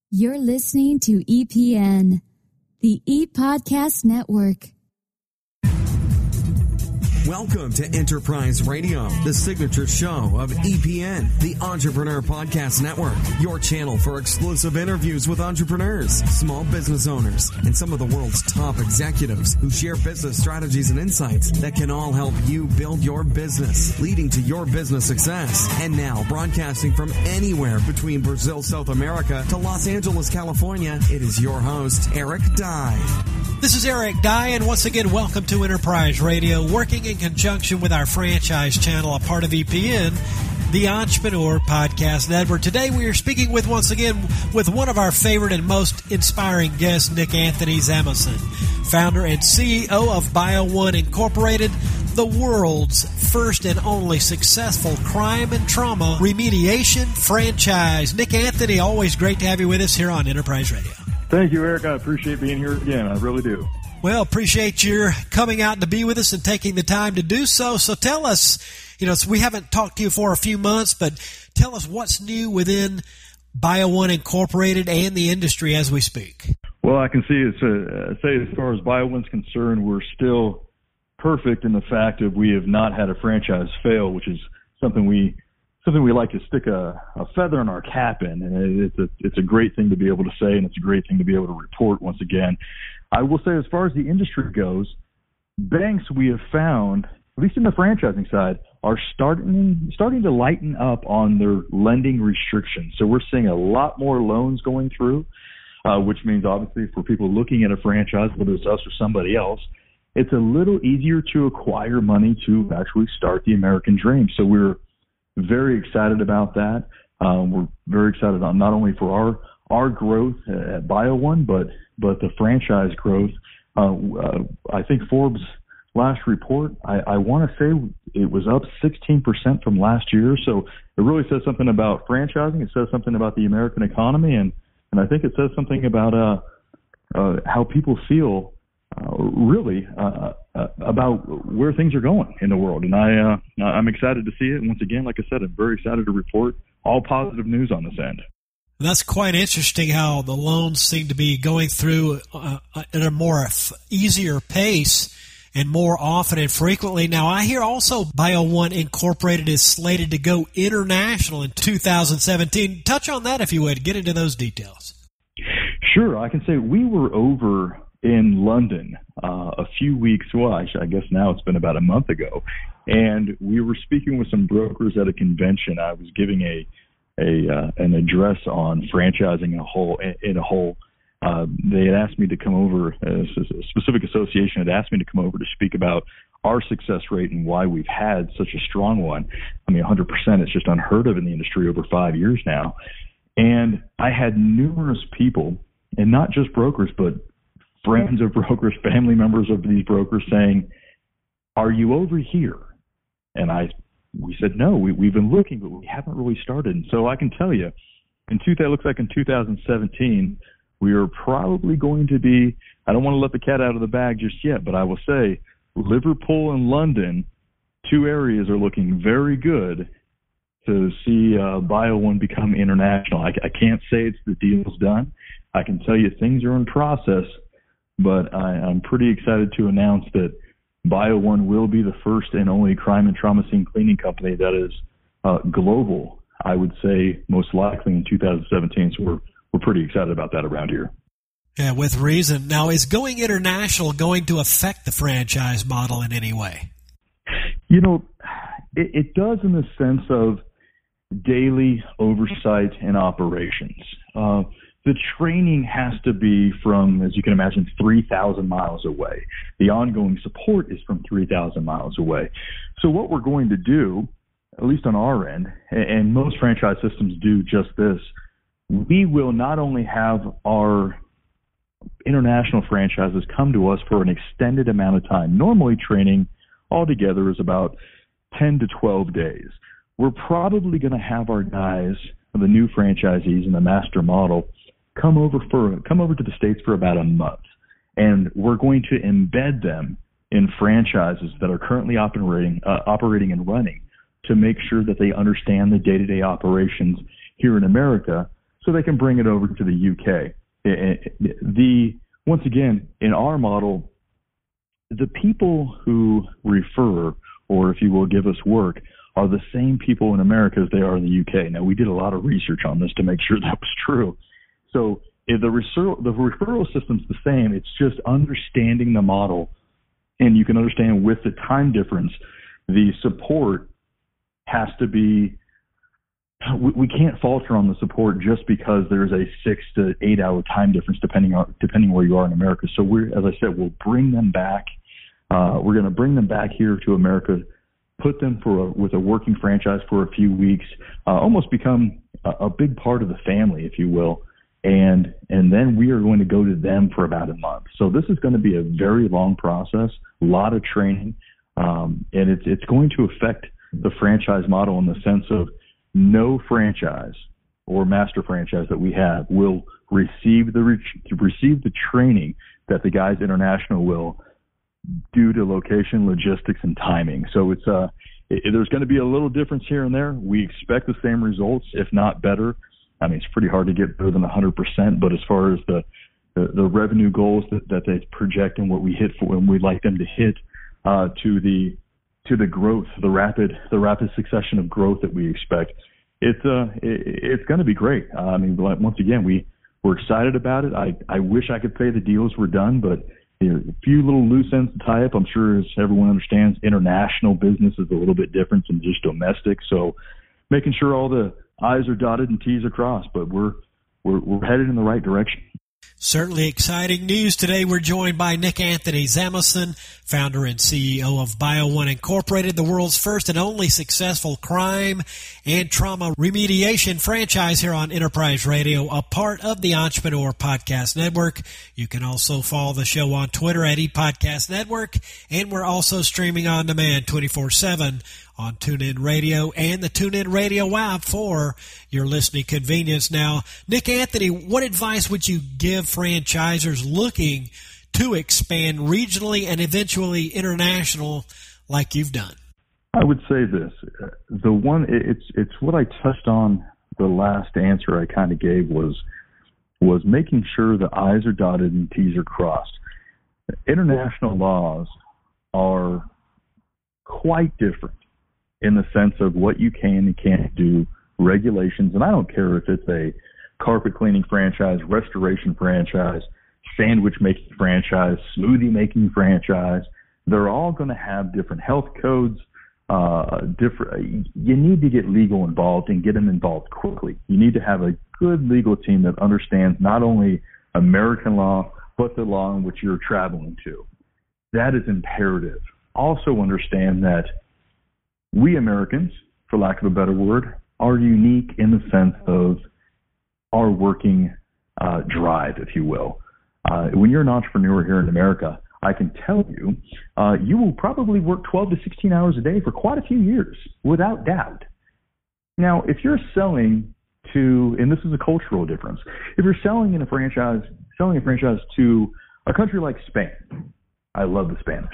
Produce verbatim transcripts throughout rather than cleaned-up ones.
You're listening to E P N, the E-Podcast Network. Welcome to Enterprise Radio, the signature show of E P N, the Entrepreneur Podcast Network, your channel for exclusive interviews with entrepreneurs, small business owners, and some of the world's top executives who share business strategies and insights that can all help you build your business, leading to your business success. And now, broadcasting from anywhere between Brazil, South America to Los Angeles, California, it is your host, Eric Dye. This is Eric Dye, and once again, welcome to Enterprise Radio, working in conjunction with our franchise channel, a part of E P N, the Entrepreneur Podcast Network. Today, we are speaking with, once again, with one of our favorite and most inspiring guests, Nick Anthony Zamoson, founder and C E O of BioOne Incorporated, the world's first and only successful crime and trauma remediation franchise. Nick Anthony, always great to have you with us here on Enterprise Radio. Thank you, Eric. I appreciate being here again. I really do. Well, appreciate your coming out to be with us and taking the time to do so. So tell us, you know, we haven't talked to you for a few months, but tell us what's new within BioOne Incorporated and the industry as we speak. Well, I can see it's a, say as far as BioOne's concerned, we're still perfect in the fact that we have not had a franchise fail, which is something we something we like to stick a, a feather in our cap in. And it's a, it's a great thing to be able to say, and it's a great thing to be able to report once again. I will say, as far as the industry goes, banks we have found, at least in the franchising side, are starting starting to lighten up on their lending restrictions. So we're seeing a lot more loans going through, uh, which means obviously for people looking at a franchise, whether it's us or somebody else, it's a little easier to acquire money to actually start the American dream. So we're very excited about that. Um, we're very excited on not only for our our growth at BioOne, but but the franchise growth. Uh, uh, I think Forbes' last report, I, I want to say it was up sixteen percent from last year. So it really says something about franchising. It says something about the American economy, and, and I think it says something about uh, uh, how people feel uh, really uh, uh, about where things are going in the world. And I, uh, I'm excited to see it. And once again, like I said, I'm very excited to report all positive news on this end. That's quite interesting how the loans seem to be going through uh, at a more f- easier pace and more often and frequently. Now, I hear also BioOne Incorporated is slated to go international in two thousand seventeen. Touch on that if you would. Get into those details. Sure. I can say we were over in London uh, a few weeks, well, I, I guess now it's been about a month ago, and we were speaking with some brokers at a convention. I was giving a a uh, an address on franchising a whole in a whole. Uh, they had asked me to come over. Uh, a specific association had asked me to come over to speak about our success rate and why we've had such a strong one. I mean, one hundred percent. It's just unheard of in the industry over five years now. And I had numerous people, and not just brokers, but friends of brokers, family members of these brokers, saying, "Are you over here?" And I. We said, no, we, we've been looking, but we haven't really started. And so I can tell you, in two, it looks like in two thousand seventeen, we are probably going to be, I don't want to let the cat out of the bag just yet, but I will say Liverpool and London, two areas are looking very good to see uh, BioOne become international. I, I can't say it's the deal's done. I can tell you things are in process, but I, I'm pretty excited to announce that BioOne will be the first and only crime and trauma scene cleaning company that is uh, global, I would say, most likely in two thousand seventeen. So we're we're pretty excited about that around here. Yeah, with reason. Now, is going international going to affect the franchise model in any way? You know, it, it does in the sense of daily oversight and operations. Uh, The training has to be from, as you can imagine, three thousand miles away. The ongoing support is from three thousand miles away. So what we're going to do, at least on our end, and most franchise systems do just this, we will not only have our international franchises come to us for an extended amount of time. Normally training altogether is about ten to twelve days. We're probably going to have our guys, the new franchisees in the master model, come over for come over to the States for about a month, and we're going to embed them in franchises that are currently operating uh, operating and running to make sure that they understand the day-to-day operations here in America, so they can bring it over to the U K. The once again, in our model, the people who refer, or if you will, give us work, are the same people in America as they are in the U K. Now, we did a lot of research on this to make sure that was true. So if the referral, the referral system's the same. It's just understanding the model, and you can understand with the time difference, the support has to be, we, we can't falter on the support just because there's a six to eight hour time difference depending on depending where you are in America. So we're, as I said, we'll bring them back. Uh, we're going to bring them back here to America, put them for a, with a working franchise for a few weeks, uh, almost become a, a big part of the family, if you will. And and then we are going to go to them for about a month. So this is going to be a very long process, a lot of training, um, and it's it's going to affect the franchise model in the sense of no franchise or master franchise that we have will receive the receive the training that the Guys International will, due to location, logistics, and timing. So it's uh, it, there's going to be a little difference here and there. We expect the same results, if not better. I mean, it's pretty hard to get better than one hundred percent, but as far as the, the, the revenue goals that, that they project and what we hit for and we'd like them to hit, uh, to the to the growth, the rapid the rapid succession of growth that we expect, it's uh it, it's going to be great. Uh, I mean, once again, we we're excited about it. I I wish I could say the deals were done, but you know, a few little loose ends to tie up. I'm sure, as everyone understands, international business is a little bit different than just domestic. So making sure all the I's are dotted and T's are crossed, but we're, we're, we're headed in the right direction. Certainly exciting news today. We're joined by Nick Anthony Zamoson, founder and C E O of BioOne Incorporated, the world's first and only successful crime and trauma remediation franchise here on Enterprise Radio, a part of the Entrepreneur Podcast Network. You can also follow the show on Twitter at ePodcast Network, and we're also streaming on demand twenty-four seven on TuneIn Radio and the TuneIn Radio app for your listening convenience. Now, Nick Anthony, what advice would you give franchisors looking to expand regionally and eventually international like you've done? I would say this. The one, it's it's what I touched on the last answer I kind of gave was, was making sure the I's are dotted and T's are crossed. International laws are quite different in the sense of what you can and can't do, regulations. And I don't care if it's a carpet cleaning franchise, restoration franchise, sandwich making franchise, smoothie making franchise. They're all going to have different health codes. Uh, different. You need to get legal involved and get them involved quickly. You need to have a good legal team that understands not only American law, but the law in which you're traveling to. That is imperative. Also understand that we Americans, for lack of a better word, are unique in the sense of our working uh, drive, if you will. Uh, when you're an entrepreneur here in America, I can tell you, uh, you will probably work twelve to sixteen hours a day for quite a few years, without doubt. Now, if you're selling to, and this is a cultural difference, if you're selling in a franchise, selling a franchise to a country like Spain, I love the Spanish,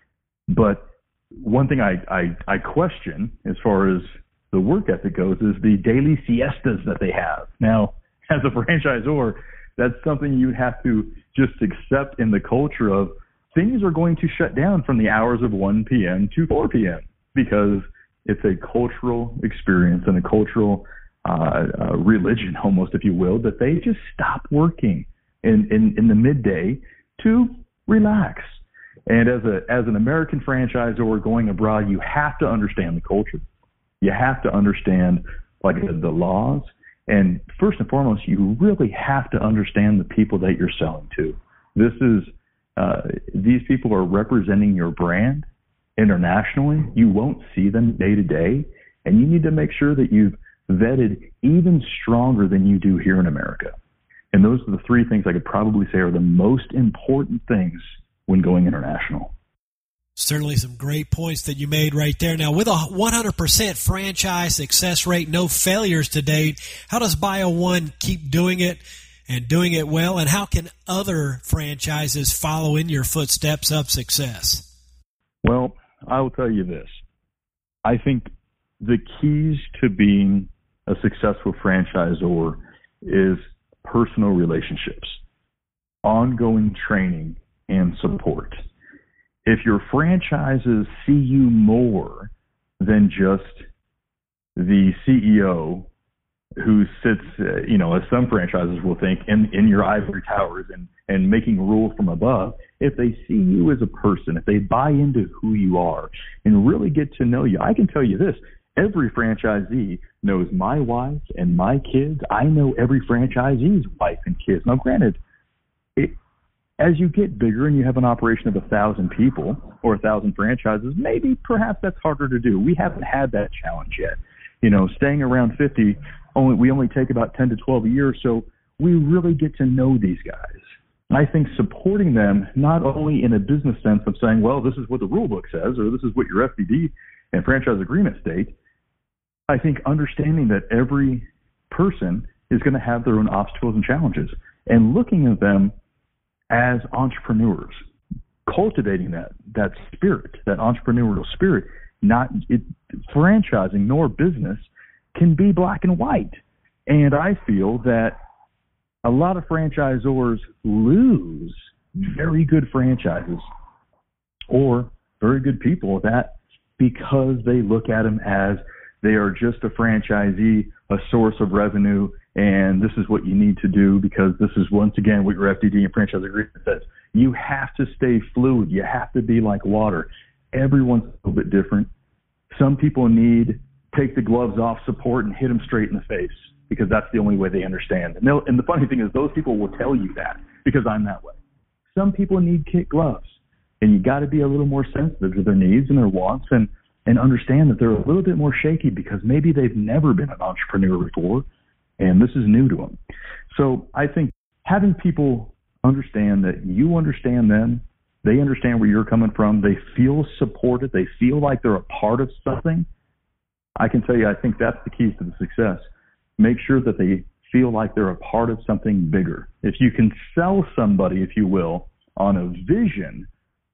but one thing I, I, I question as far as the work ethic goes is the daily siestas that they have. Now, as a franchisor, that's something you have to just accept in the culture of things are going to shut down from the hours of one p.m. to four p.m. because it's a cultural experience and a cultural uh, uh, religion almost, if you will, that they just stop working in, in, in the midday to relax. And as a as an American franchisor going abroad, you have to understand the culture. You have to understand, like I said, the laws. And first and foremost, you really have to understand the people that you're selling to. This is uh, these people are representing your brand internationally. You won't see them day to day, and you need to make sure that you've vetted even stronger than you do here in America. And those are the three things I could probably say are the most important things when going international. Certainly some great points that you made right there. Now, with a one hundred percent franchise success rate, no failures to date, how does BioOne keep doing it and doing it well, and how can other franchises follow in your footsteps of success? Well, I will tell you this. I think the keys to being a successful franchisor is personal relationships, ongoing training, and support. If your franchises see you more than just the C E O who sits, uh, you know, as some franchises will think, in, in your ivory towers and, and making rules from above, if they see you as a person, if they buy into who you are and really get to know you, I can tell you this, every franchisee knows my wife and my kids. I know every franchisee's wife and kids. Now, granted, it, as you get bigger and you have an operation of a thousand people or a thousand franchises, maybe perhaps that's harder to do. We haven't had that challenge yet. You know, staying around fifty, only we only take about ten to twelve a year, so we really get to know these guys. I think supporting them, not only in a business sense of saying, well, this is what the rule book says, or this is what your F D D and franchise agreement state, I think understanding that every person is going to have their own obstacles and challenges, and looking at them as entrepreneurs, cultivating that that spirit, that entrepreneurial spirit. Not it, franchising nor business can be black and white, and I feel that a lot of franchisors lose very good franchises or very good people at that because they look at them as they are just a franchisee, a source of revenue, and this is what you need to do because this is, once again, what your F D D and franchise agreement says. You have to stay fluid. You have to be like water. Everyone's a little bit different. Some people need take the gloves off support and hit them straight in the face because that's the only way they understand. And, and the funny thing is those people will tell you that because I'm that way. Some people need kid gloves, and you got to be a little more sensitive to their needs and their wants and, and understand that they're a little bit more shaky because maybe they've never been an entrepreneur before, and this is new to them. So I think having people understand that you understand them, they understand where you're coming from, they feel supported, they feel like they're a part of something, I can tell you I think that's the keys to the success. Make sure that they feel like they're a part of something bigger. If you can sell somebody, if you will, on a vision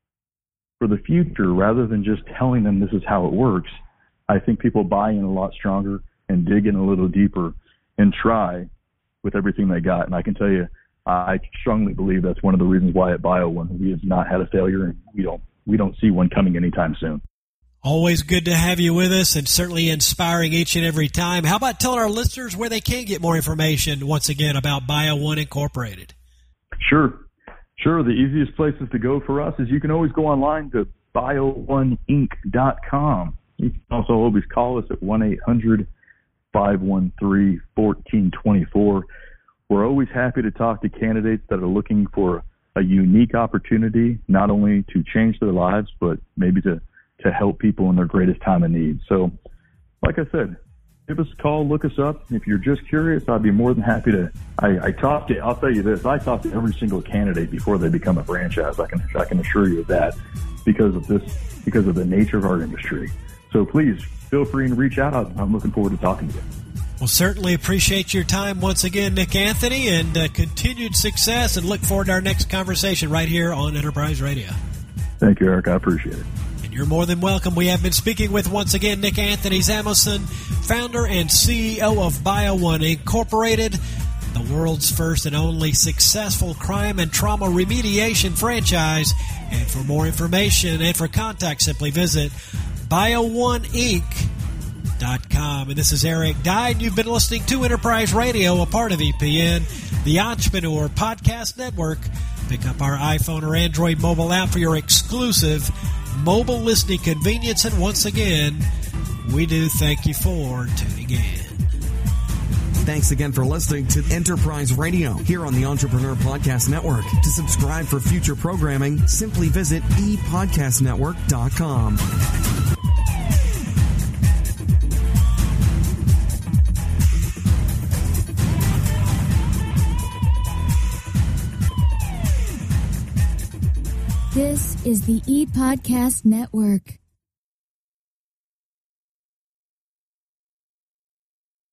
for the future rather than just telling them this is how it works, I think people buy in a lot stronger and dig in a little deeper and try with everything they got. And I can tell you, I strongly believe that's one of the reasons why at BioOne we have not had a failure, and we don't we don't see one coming anytime soon. Always good to have you with us, and certainly inspiring each and every time. How about telling our listeners where they can get more information, once again, about BioOne Incorporated? Sure. Sure. The easiest places to go for us is you can always go online to bio one inc dot com. You can also always call us at one eight hundred five one three one four two four. We're always happy to talk to candidates that are looking for a unique opportunity, not only to change their lives, but maybe to, to help people in their greatest time of need. So, like I said, give us a call, look us up. If you're just curious, I'd be more than happy to. I, I talk to, I'll tell you this, I talk to every single candidate before they become a franchise. I can, I can assure you of that because of this, because of the nature of our industry. So please feel free and reach out. I'm looking forward to talking to you. Well, certainly appreciate your time once again, Nick Anthony, and uh, continued success, and look forward to our next conversation right here on Enterprise Radio. Thank you, Eric. I appreciate it. And you're more than welcome. We have been speaking with, once again, Nick Anthony Zamoson, founder and C E O of BioOne Incorporated, the world's first and only successful crime and trauma remediation franchise. And for more information and for contact, simply visit bio one inc dot com. And this is Eric Dye, and you've been listening to Enterprise Radio, a part of E P N, the Entrepreneur Podcast Network. Pick up our iPhone or Android mobile app for your exclusive mobile listening convenience. And once again, we do thank you for tuning in. Thanks again for listening to Enterprise Radio here on the Entrepreneur Podcast Network. To subscribe for future programming, simply visit e podcast network dot com. This is the E-Podcast Network.